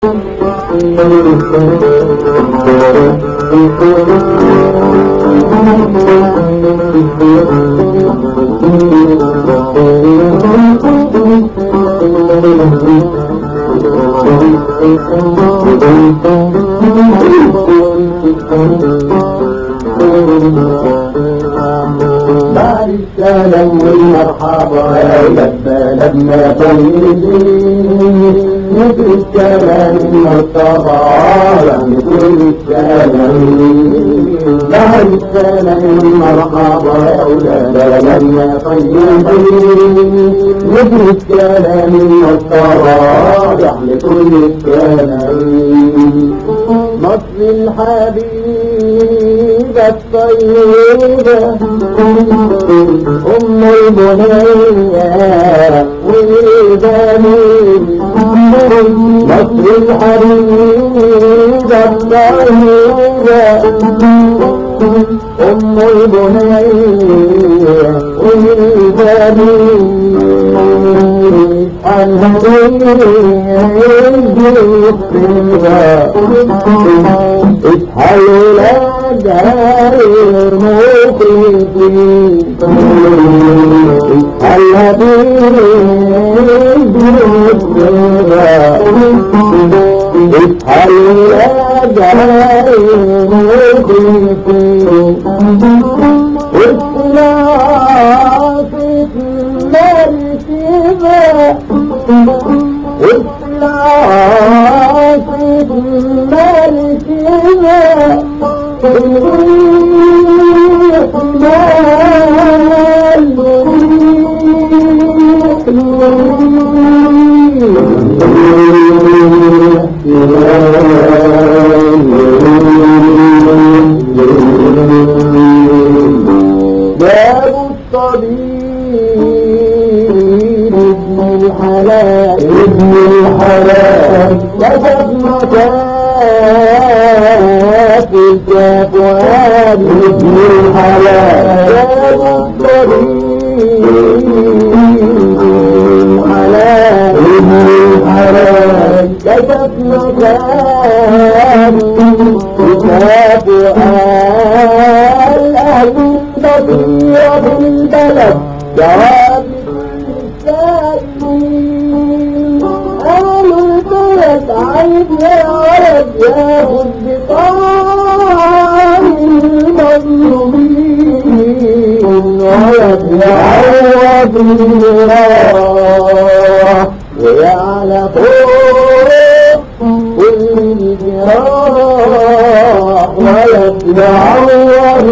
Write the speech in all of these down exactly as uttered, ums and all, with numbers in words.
بعد السلام والمرحبا يا بلدنا طيبين مثل السلام والصباح مثل السلام بعد السلام والمرحبا يا بلدنا طيبين مثل السلام والصباح مثل السلام مصر الحبيبة الطيبة أم البنية والبنين مصر الحبيبة الطيبة أم البنية والبنين اصحوا لا داير مخلصين اصحوا لا داير مخلصين والطلاق المركبة باب الطبيب ابن الحلال ابن الحلال كتب مكات الكفوان ابن الحلال باب الطبيب الحلال ابن الحلال كتب مكات الكفوان أهل البصيرة بالبلد جواب السائلين أهل البلد عيب يا ولد ياخد بطعام المظلومين ولد يعوض الجراح ويعلى فوق كل الجراح ولد يعوض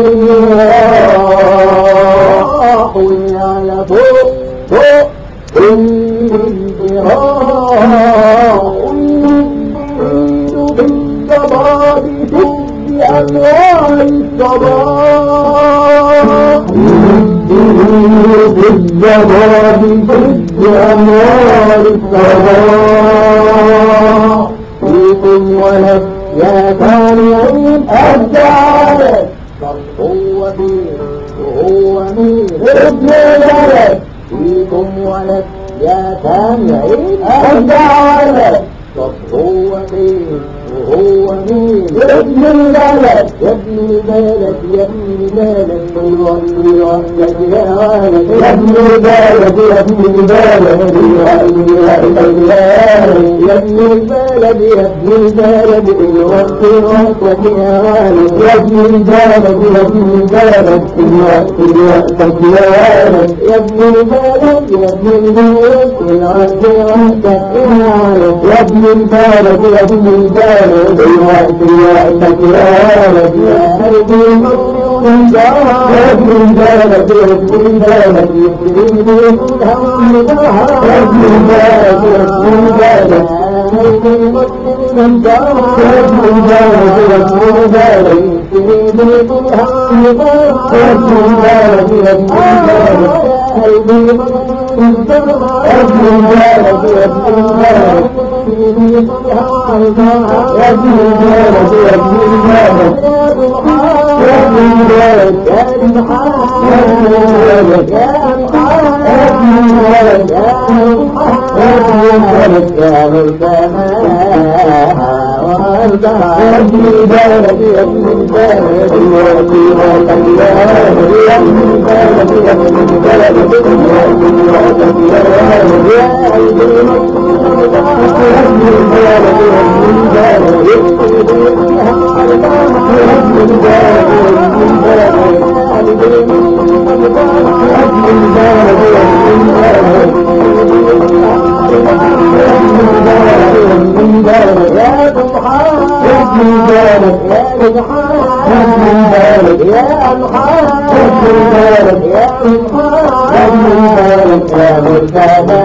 الجراح ويعلى فوق فوق الجراح ويبدو بالصباح في أنواع الصباح ويبدو بالصباح في أنواع الصباح فيكم ولد يا سامعين أبدالك هو مين وهو مين ابن الولد فيكم ولد يا سامعين أبدالك طب هو مين وهو مين ابن البلد يا ابن البلد يا ابن البلد يغني وحدك يا ولد يا ابن البلد يا ابن البلد يغني وحدك يا ابن البلد يا ابن البلد يغني وحدك يا ولد يا ابن البلد يا ابن البلد يغني وحدك يا ولد يا ابن البلد يا ابن البلد يغني وحدك يا ولد يا ابن البلد يا ابن البلد بالوقت وقتك يا ولد يا قلبي مظلوم جرى يا ابن البلد يا ابن البلد يسري بالهوى مدهى يا ابن البلد يا ابن البلد يا قلبي مظلوم جرى يا ابن البلد يا ابن البلد يسري بالهوى مدهى يا ابن البلد يا ابن البلد يا قلبي مظلوم جرى يا ابن البلد يا ابن البلد يا ابن البلد يا ابن البلد يا ابن البلد يا ابن البلد يا ابن البلد يا ابن البلد يا ابن البلد يا ابن البلد يا ابن البلد يا ابن البلد وطيرة البلد يا ابن البلد يا ابن البلد وطيرة البلد يا قلبي مكتوب يا ابن البلد يا ابن البلد يكتب فيها عرضان يا ابن البلد يا ابن البلد يا قلبي مكتوب يا ابن البلد يا ابن البلد يا سبحان يا ابن البلد يا سبحان يا ابن البلد يا سبحان يا ابن البلد يا سبحان يا ابن البلد يا مرتضى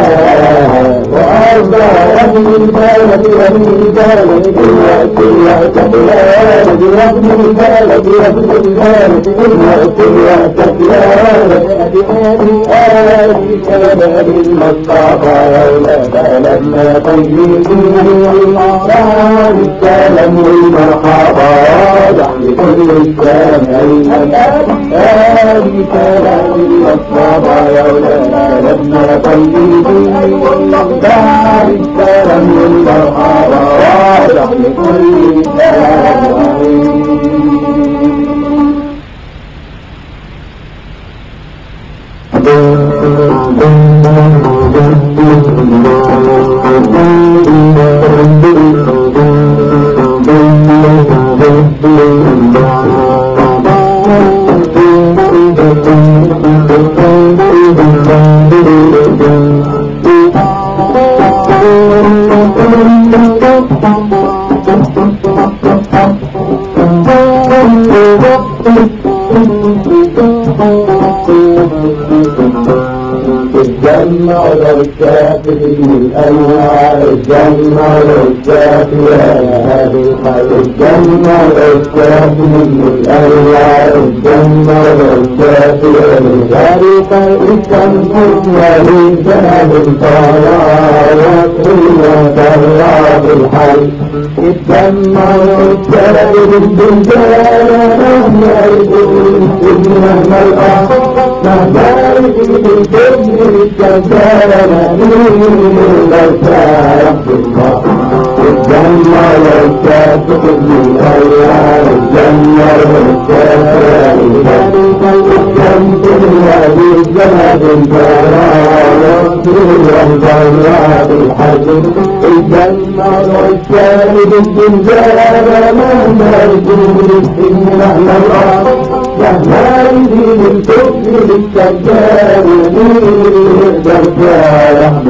وارضى يا ابن البلد يا ابن البلد يا تكلاد يا ابن البلد يا ابن البلد يا تكلاد بهذه آلي كباب المصطفى يولد لما طيبين والله السلام والمرحبا دعم كل السامعين آلي كباب المصطفى يولد لما طيبين والله السلام والمرحبا دعم كل السامعين الجنة للكافرين الأنوار الجنة للكافرين هذه الخير الجنة للكافرين الأنوار الجنة للكافرين هذه خير الشمس وللجنة الطلع وكل طلع بالحي الجنة للكافرين بالجنة مهما يكون مهما الأخر مهما يكون بالجنة الجنة الجنة والكافر من أيام الجنة والكافر الشمس الذي جنب الجلال والجنة بالحجر الجنة والكافر بالجنة مهما يكون مهما الأرض مهما يزيد الكفر بالسجاد الدرجة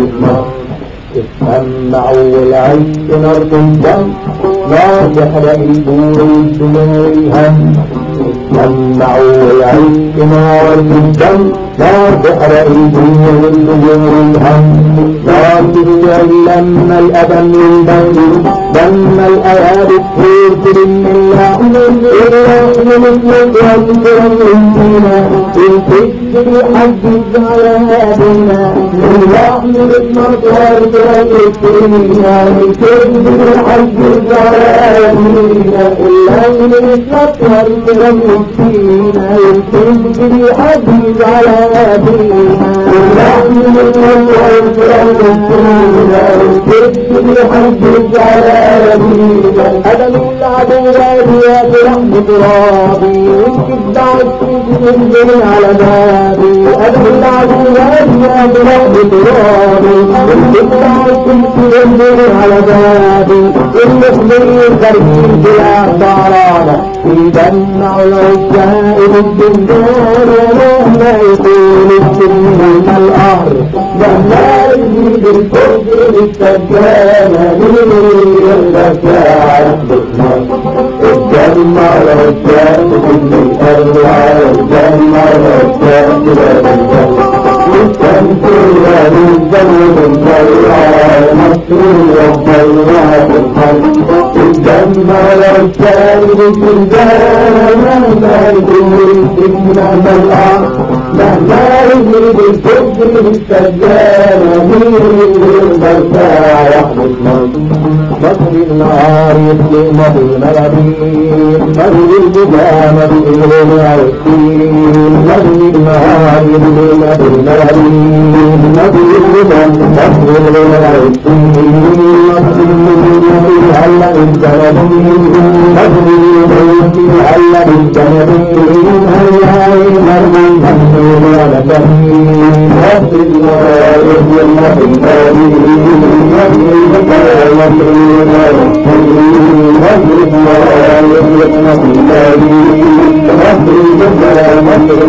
اسمعوا والعيش نرد الدم لا تحرق الدور الدموع الهم اسمعوا والعيش نرد الدم لا تحرق الدنيا والنجوم الهم لا تجعل لما الأبن من بين لما الأيادي تفيد من الله إلا من ينزل مننا الفجر حج على هذنا الله من المطار والسنين الفجر حج على هذنا إلا من المطار والسنين الفجر حج على هذنا الله من المطار والسنين الفجر حج على هذنا أدم العدو يا برحمة رابي وكبع السجن من على بابي أدم العدو يا برحمة رابي وكبع السجن من على بابي المخبرين خارجين بلا ضرارة يدمع العزائر الدندان ومهما يكون السجن من الأرض مهما يزيد الكفر بالسجانة من البشاعة الجنة والكافر من الأرواح الجنة والكافر الشمس والجنة الضياء مصر والضياء الحق الجنة والكافر في الجنة مهما يكون السجن الأرض مهما يزيد الكفر بالسجانة من البشاعة مصر النهار يبكي مدين العبيد مدين البجامة بإذن العوثين مدين النهار يبكي مدين العبيد مدين البجامة بإذن العوثين مصر النهار من جنبه مجري بيت هل من جنبه هيا مرمى محمود ولده رب الله يهدي النبي يهدي المسلمين رب الله يهدي النبي رب الله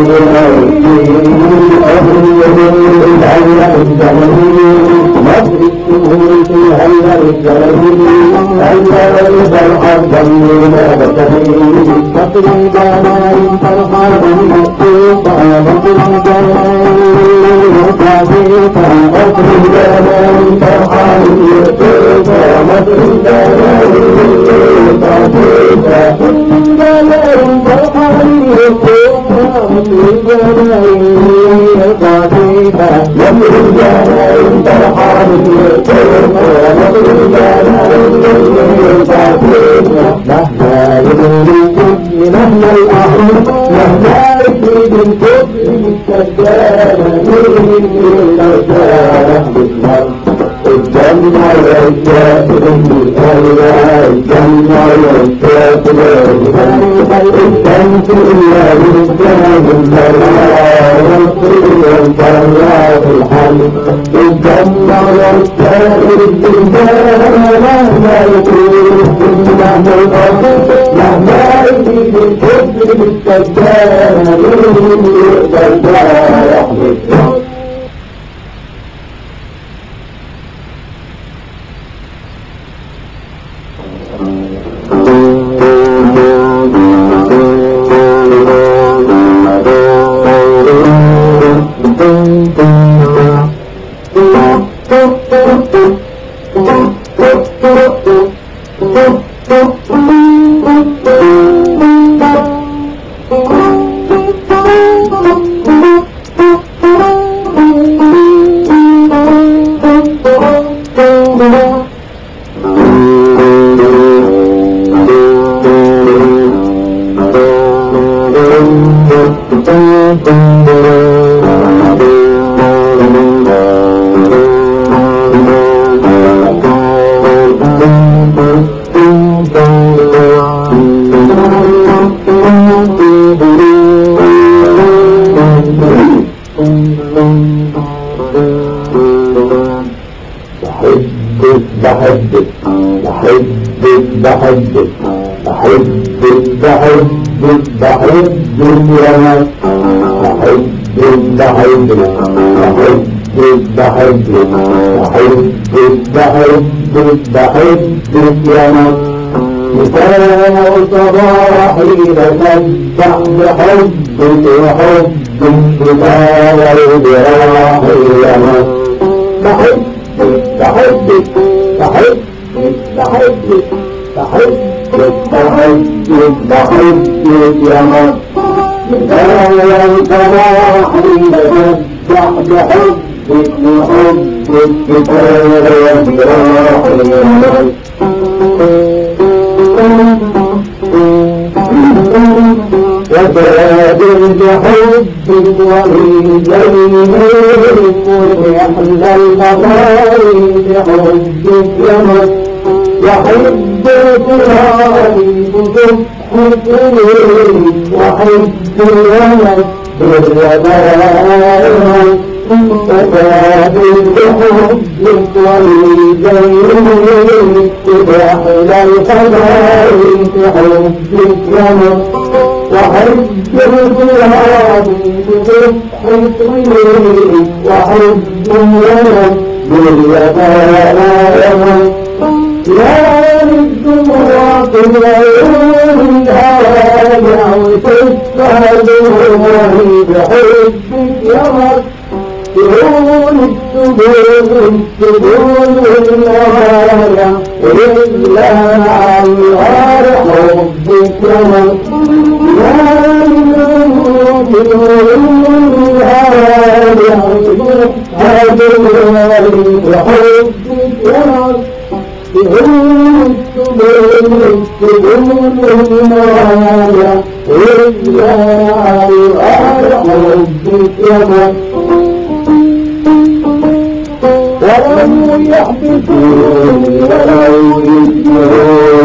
مصر الشهور في هيا الجليل هيا الفرحة جميل بكريم مصر جمال فرحة مكتوبة مصر جمال مكتوبة مصر جمال فرحة مكتوبة مصر جمال مكتوبة جمال فرحة مكتوبة مصر جمال مكتوبة مصر جمال فرحة مهما يريد مهما الأحرم مهما يريد الكفر مستجدانا نريد الأرجاء بالمرء الجنة والكافر بالأولى الجنة والكافر الشمس إلا بالجنة بالمرأة والطير والفرع في الحمد الجنة والكافر بالجنة مهما يكون مهما الأرض مهما يريد الكفر مستجدانا نريد الأرجاء بالمرء بحبك بحبك بحبك بحبك بحبك بحبك يا ناس بحبك بحبك بحبك بحبك بحبك بحبك بحبك يا ناس مساء صباحي لسبح بحبك وحبك مساء الجراحي يا ناس بحبك بحبك بحبك بحبك بحبك بحبك بحبك يا مصر مساء صباحي لسبح بحبك وحبك مساء الجراحي يا مصر وزاد بحبك ومن جميل ورحل المطاري بحبك يا مصر وحبك الهادي بصبحك وحبك الولد بالربائع وزاد بحبك ومن جميل ورحل الخبائر بحبك يا مصر وحب الهادي بصبحك وحب الولد بالربائع يا للدموع في العيون الهادع وتشهد روحي بحبك يا مصر شؤون السجون السجون والنهاية وإلا عن غار حبك يا مصر يا للدموع في العيون الهادع وتشهد روحي بحبك يا مصر شؤون السجون السجون والنهاية وإلا عن غار حبك يا مصر ولو يحبسوني ولو يجنون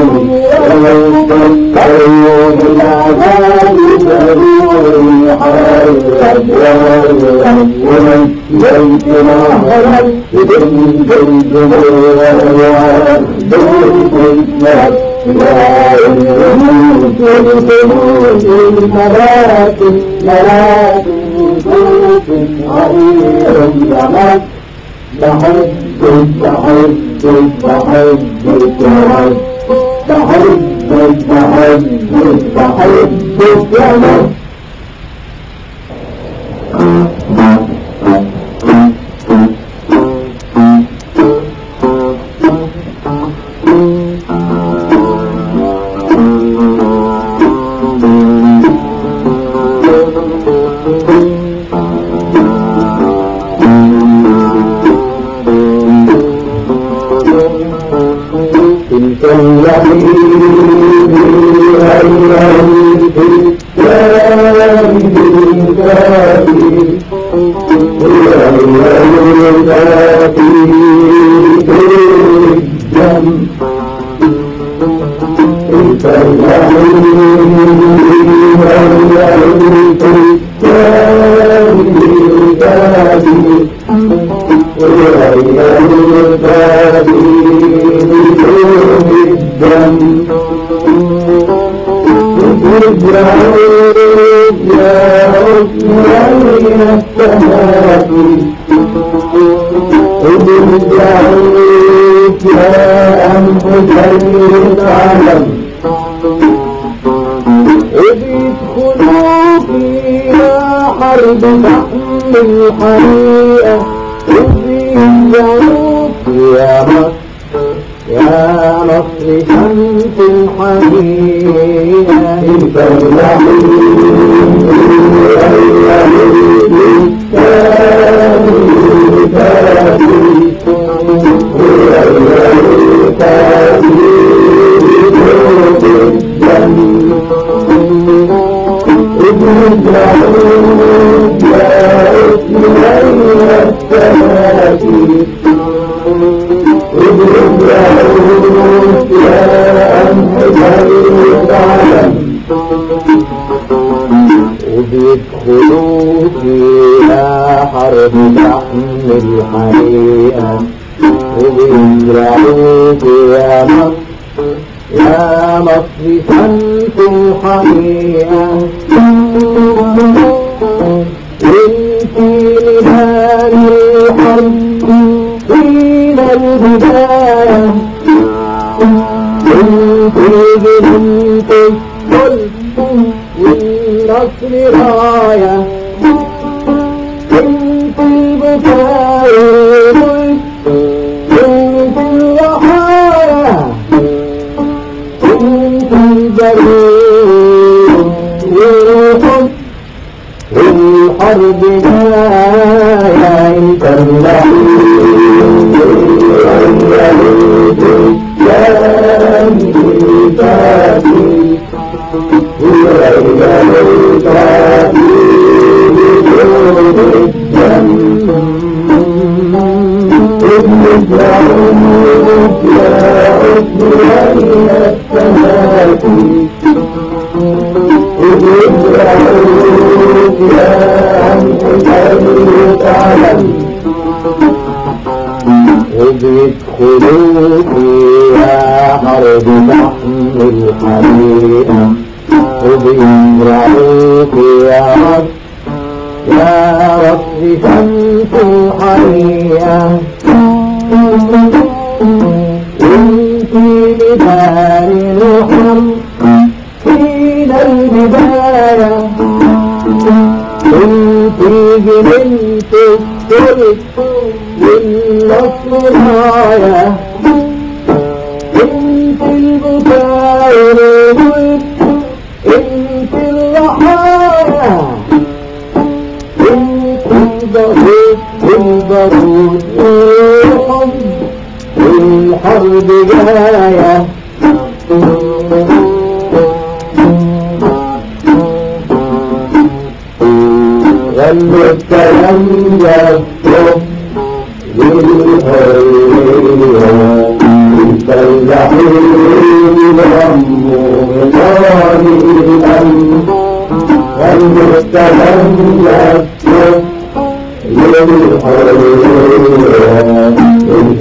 والمستلم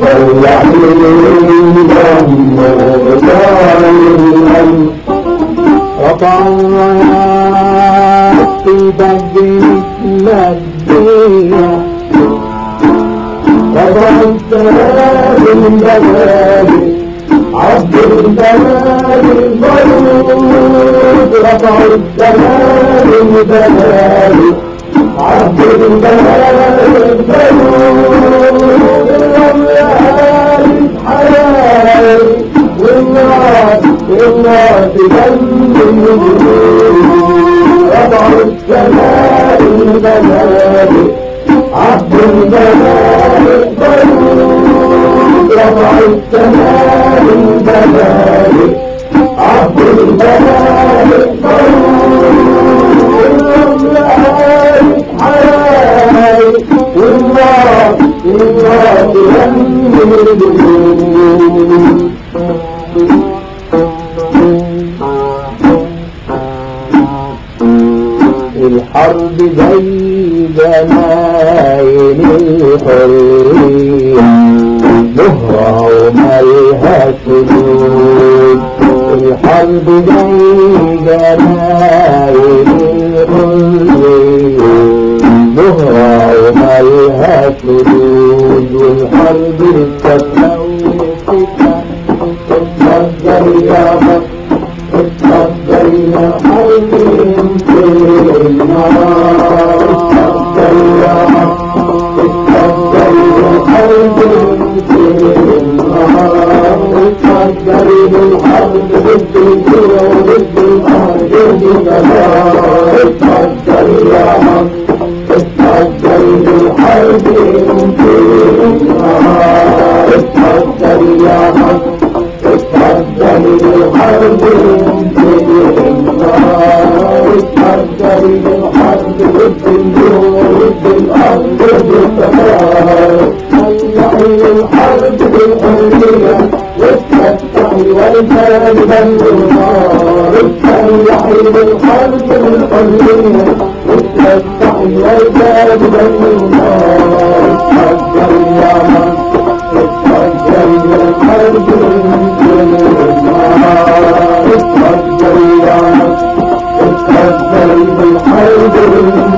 رفع الرايات في بدر الدنيا رفع السلام البلاد عبد البلاد الضيوف رفع السلام البلاد عبد البلاد الضيوف الرميان الحياة والناس والناس جنب النجوم رفع السماء البلاد عبد البلاد الضيوف رفع السماء البلاد عبد البلاد الضيوف الرميان الحياة والناس والناس جنب النجوم الحرب زي جمايل الحرية مهرة ومالها سدود الحرب زي جمايل الحرية مهرة ومالها سدود والحرب التسوي اتفضل يا مصر اتفضل يا حبيبي في النار اتفضل يا مصر اتفضل يا حبيبي في النار اتفضل بالحرب ضد الجوع وضد الارض والجبار اتفضل يا مصر اتفضل بالحرب في النار اتفضل يا مصر اتفضل بالحرب في النار اتفضل بالحرب ضد الجوع ضد الارض والجبار طلعي الحرب بالحرية واتفتحي والباب بالنار طلعي بالحرب بالحرية واتفتحي والباب بالنار اتفضل يا مصر اتفضل بالحرب في النار اتفضل يا مصر اتفضل بالحرب في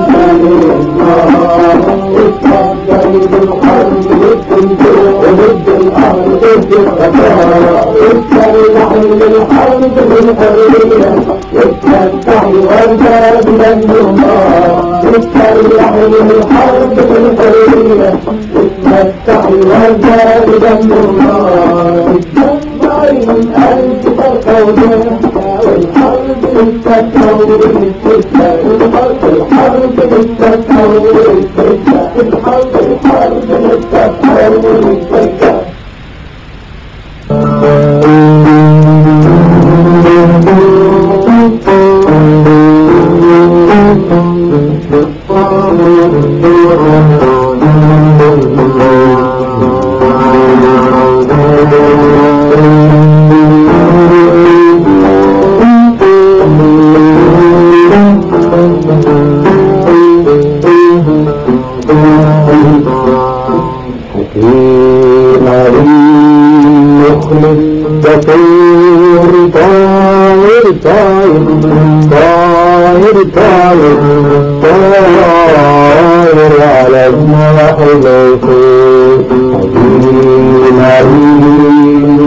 النار اتفضل بالحرب ضد الجوع وضد الارض ضد الخطايا اتفضلي بالحرب بالحرية واتفتحي والباب بالنار اتفضلي بالحرب بالحرية واتفتحي والباب بالنار اتفضلي من قلب القومية والحرب بالتكوير الحرب الحرب بالتكوير الحرب الحرب بالتكوير طاير طاير طاير طاير طاير طاير على جناح العصفور حكيم عليم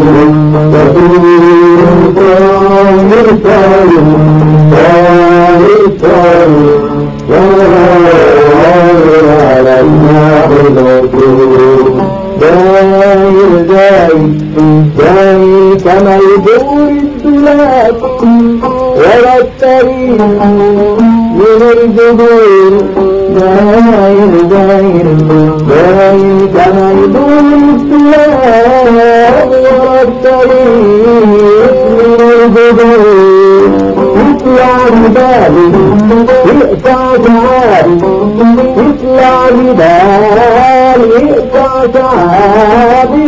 طاير طاير طاير طاير طاير على جناح العصفور داير داير داير كما يدور الدولاب ولا الطريق من الجذور داير داير داير كما يدور الدولاب ولا الطريق من الجذور يطلع جبالي يقطع جعالي يطلع جبالي يقطع جعالي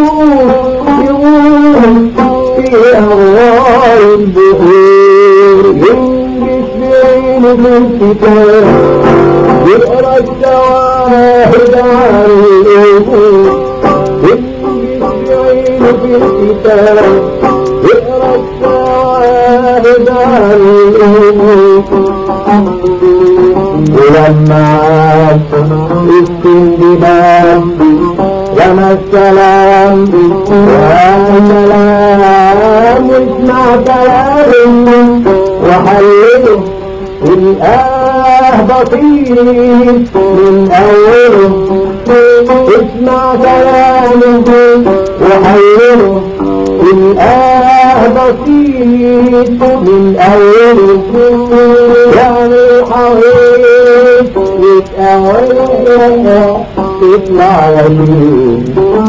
يقول في أغوار البحور ينجش بعينه الكتاب يقرأ الشواهد عن الأبور في الكتاب اقرأ الشواهد عن الأمور ولما عاد السندباد لما السلام والسلام اسمع كلام وحلله الآه بسيط من أوله اسمع كلامه وحلله الآه بسيط من أوله يعني حويط يتأوله اسمع يمين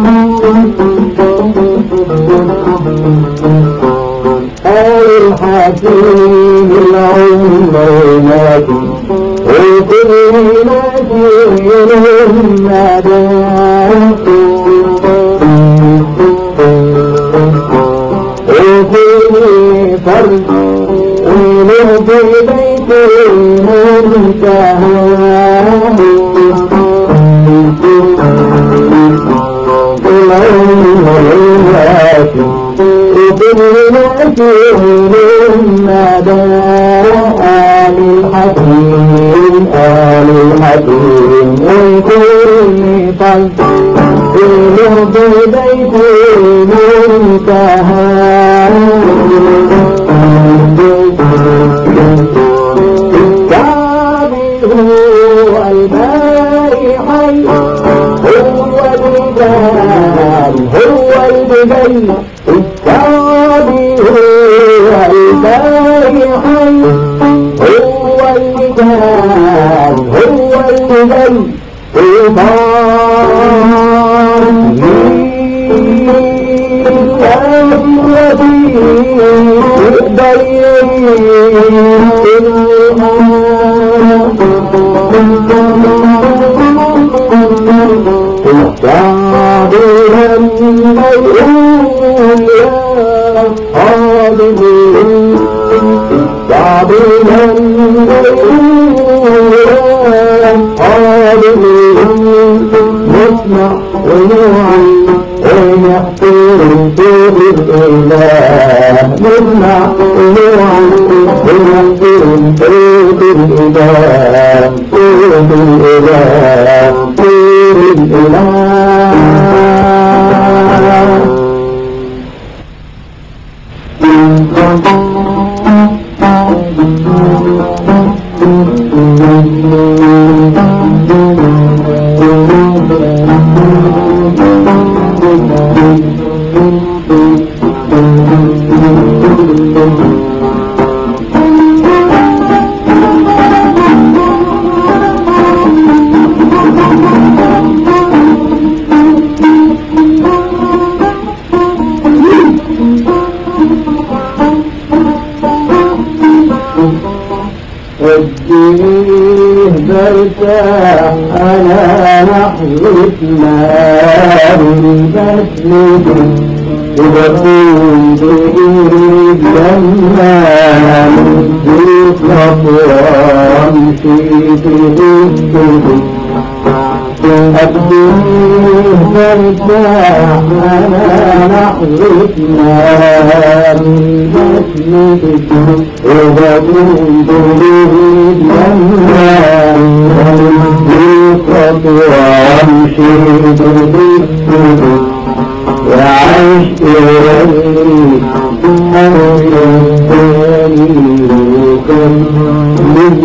قال الحكيم العلمات وكل مسير النداء وكل فرد وله في بيته منتهى العلمات وكل مسير النداء آل الحكيم آل الحكيم وكل فرد وله في بيته منتهى هو الباري حي هو الجلال هو الجلال الثاني هو الباري حي هو الجلال هو الجلال صابرا ميؤول يا خادمين صابرا ميؤول يا خادمين نسمع ونوعي ونحفر طوب الإله نسمع ونوعي ونحفر طوب الإله طوب الإله طوب الإله وجيه برتاح أنا نحوة نار المسجد وبكون بإيد لما نزيد خطوة أمشي في السجد أبديه برتاح أنا نحوة نار المسجد وبكون بإيد لما نزيد خطوة أمشي في السجد وعيش إليه أرسلني وكم من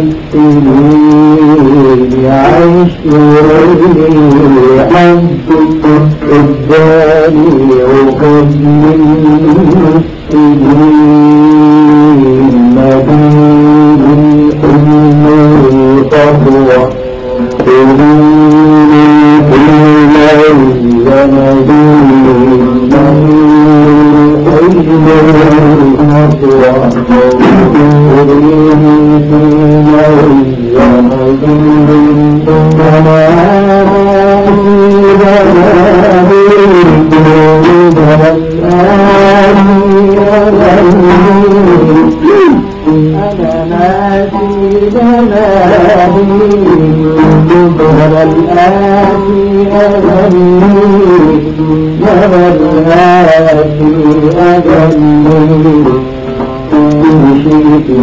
السنين يعيش إليه حبك الداني وكم من السنين مدين الأمور طهوة تريد الآتي أغني الهادي أجلي بشيك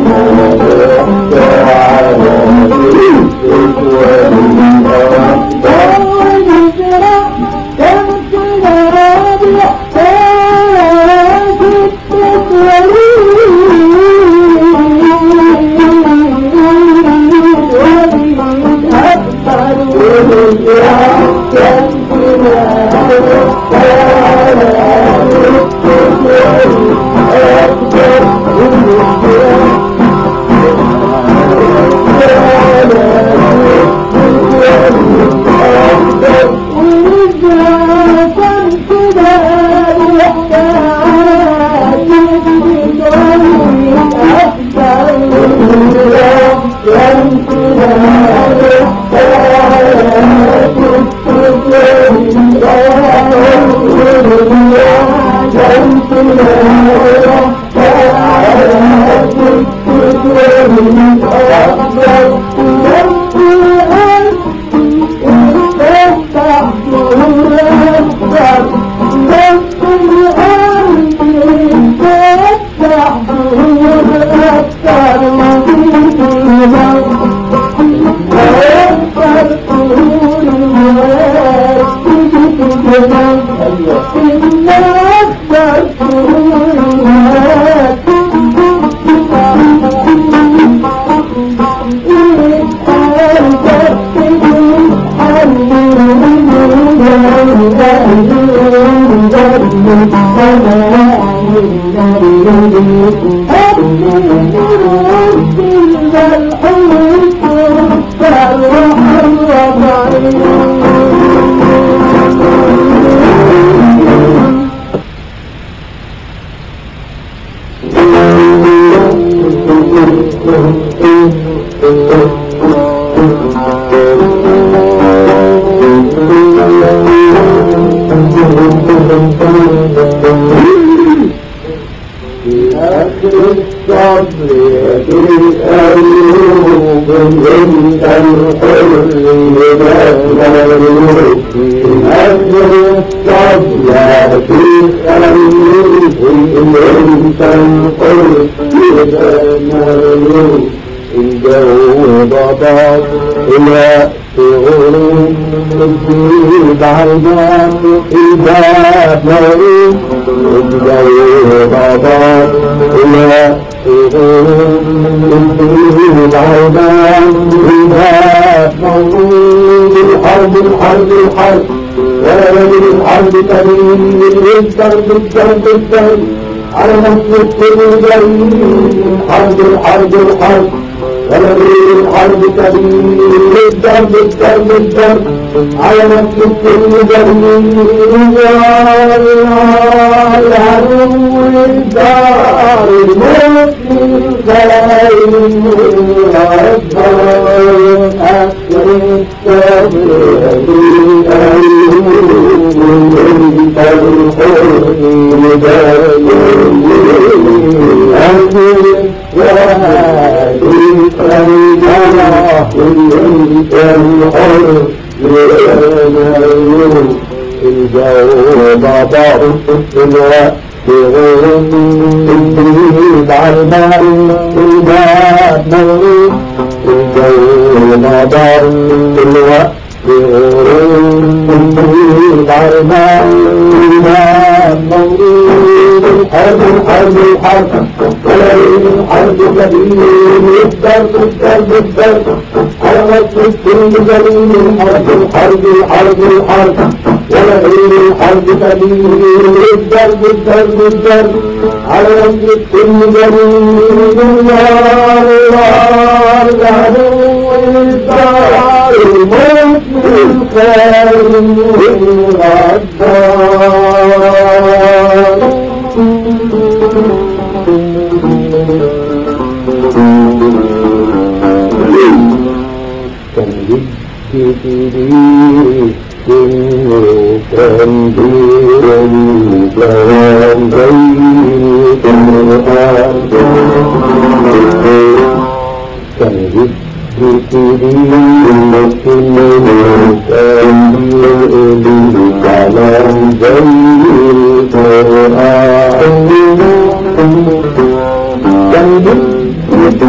الضرب الضرب الضرب على نصر كل جريم حرب الحرب الحرب ولغير الحرب كبير الضرب الضرب الضرب على نصر كل جريم العدو الدار المسلم خير الضرب أكثر الصبر الجو ضباب الوقت غير الجديد على الماء الباب مولود الجو ضباب الوقت الجديد على الماء الباب مولود الحرب الحرب الحرب وليل الحرب كبير الضرب الضرب الضرب على نصر كل جميل الحرب الحرب الحرب الحرب ولغير الحرب كبير الضرب الضرب الضرب على نصر كل جميل النار النار العدو الدار المسلم خير الدار كبير تنبير الجوان بيت القرآن كبير تنبير الجوان بيت القرآن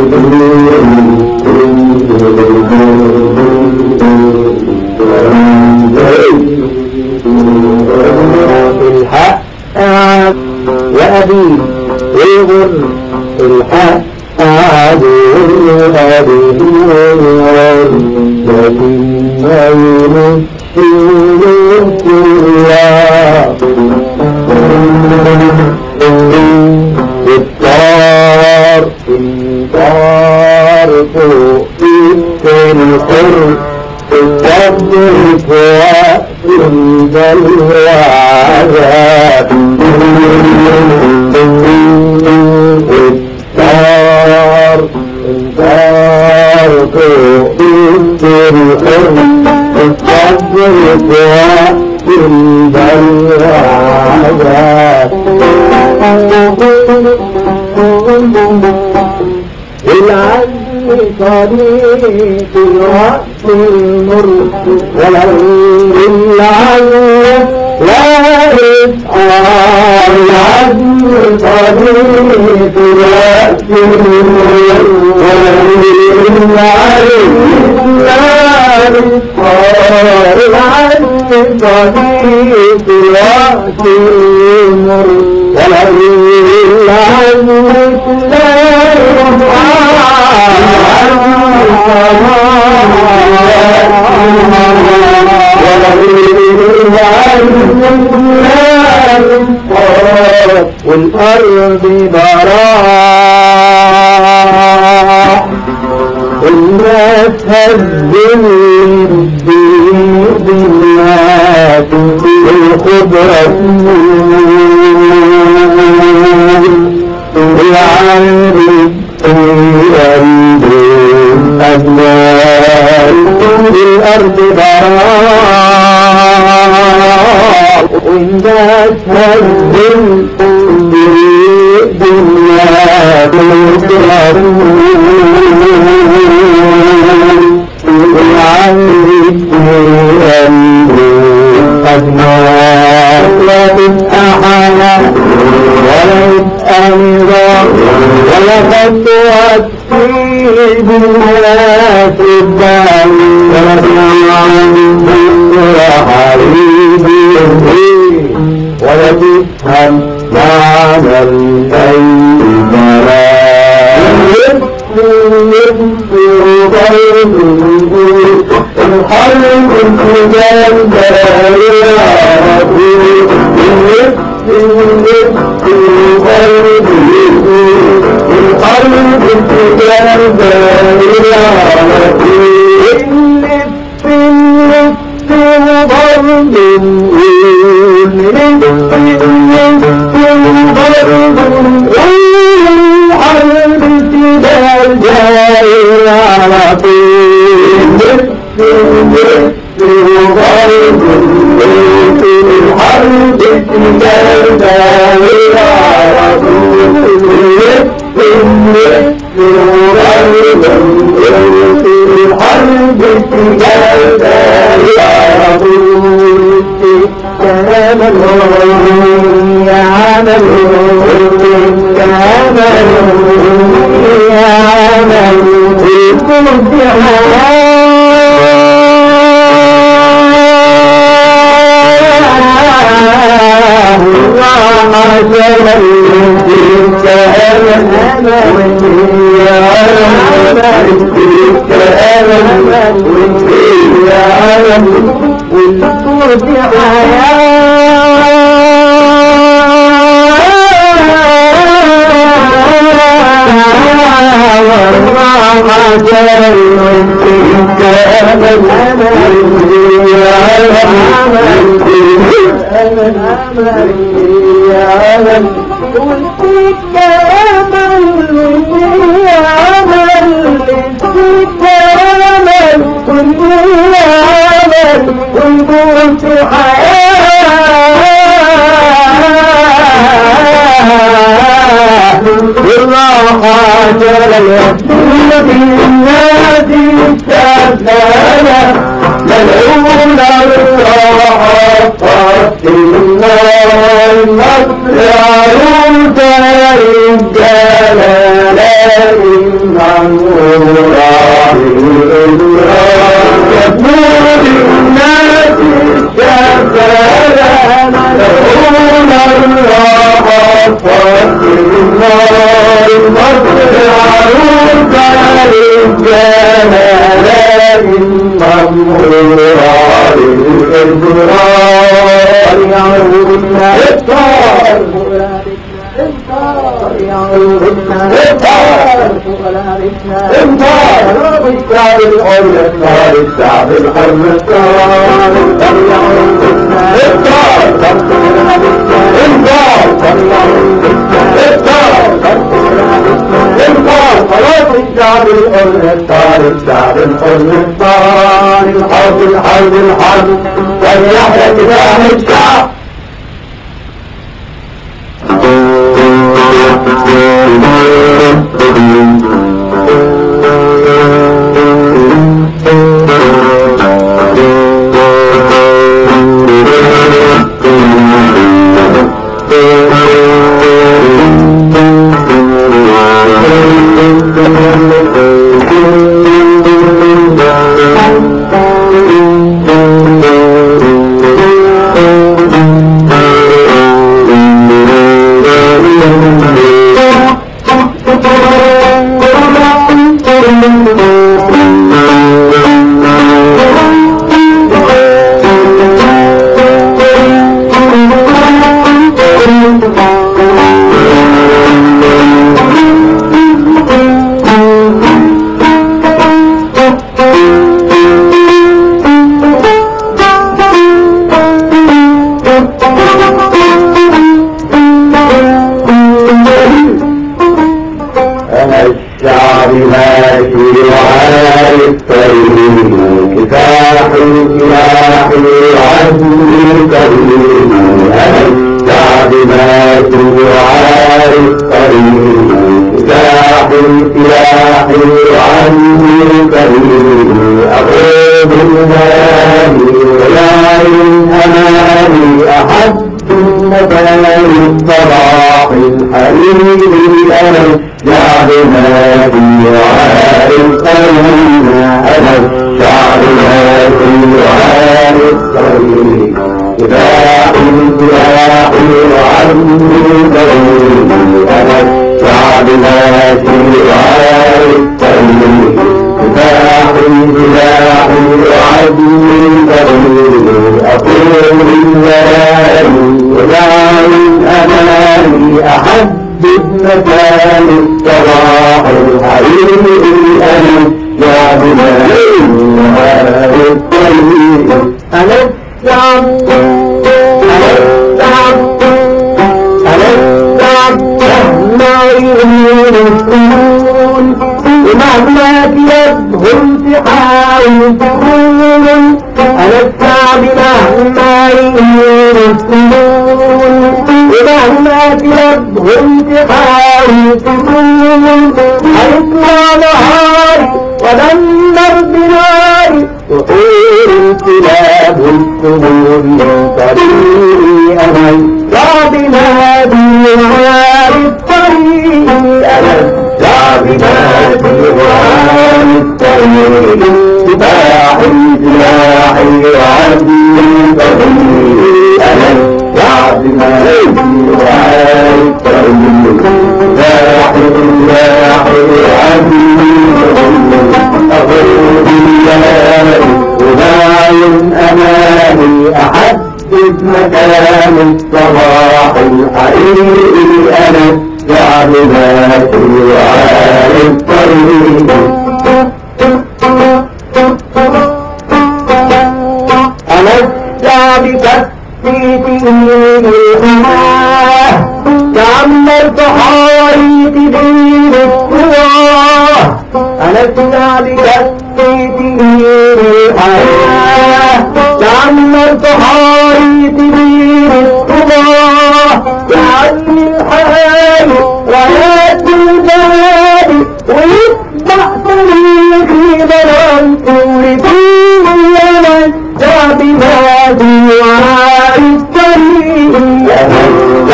الحق قعد وأبيه ويغر الحق قعد وأبيه ويغر لكن ما يمشي الله الطار الطار فوق الحر الصبر في وقت العذاب الطار الطار فوق الحر الصبر في وقت العذاب العزم طريق الوقت المر ولو العزم لا يسعى العزم طريق الوقت المر ولو العزم لا يسعى العزم طريق الوقت المر ولو العزم لا والأرض براح والناس هزين بالناس الخضرة والعارف الأرض براء والناس هزم بالدنيا بالقرار والعارف أبناء لا تبقى حالا ولا يبقى نظام ولا خطوات بالناس الدعم ولا تعلم ولا حبيبي ولا تفهم معنى الأيمرا الحرب الجبال دائرة الحرب الجبال دائرة المراد الإدراك يبنوا للناس الشفاعة مدعون الله فاصل النار مطلع للجلال إن المراد الإدراك يعود الإبطال انتار بالشعب الحر انتار الشعب الحر انتار انتار انتار خلاص الشعب الحر انتار الشعب الحر انتار الحرب الحرب الحرب وليحيى كتاب الشعب.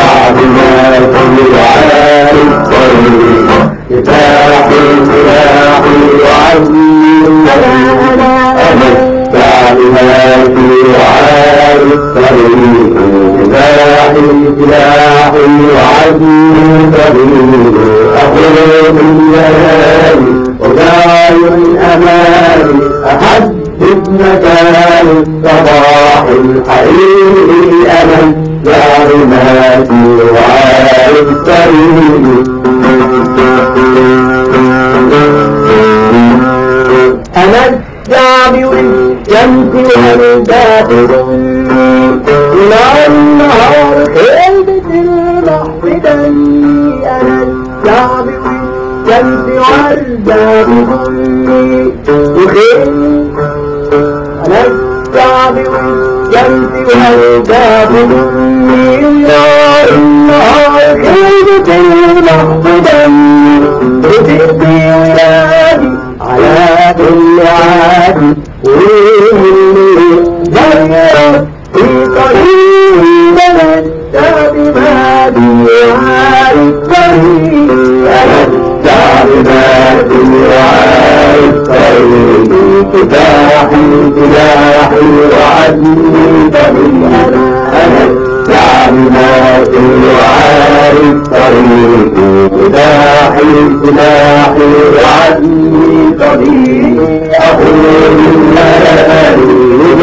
كفاح الخلاف حيني أنا ظالماتي وعارف طريقي أنا الشعب والشمس والباطل ولو النهار خيل بتلمح بدني أنا الشعب والشمس والباطل وخيل أنا الشعب والشمس والباطل ولو النهار خيل بتلمح بدني وتقضي ولادي على كل عادي وإني ضيعت في طريق الشعب بادي وعارف طريق أنا الشعب بادي وعارف طريق كفاحي سلاحي وعزمي طريق أنا الشعب بادي وعارف طريق كفاحي سلاحي وعزمي طريق أقول الليالي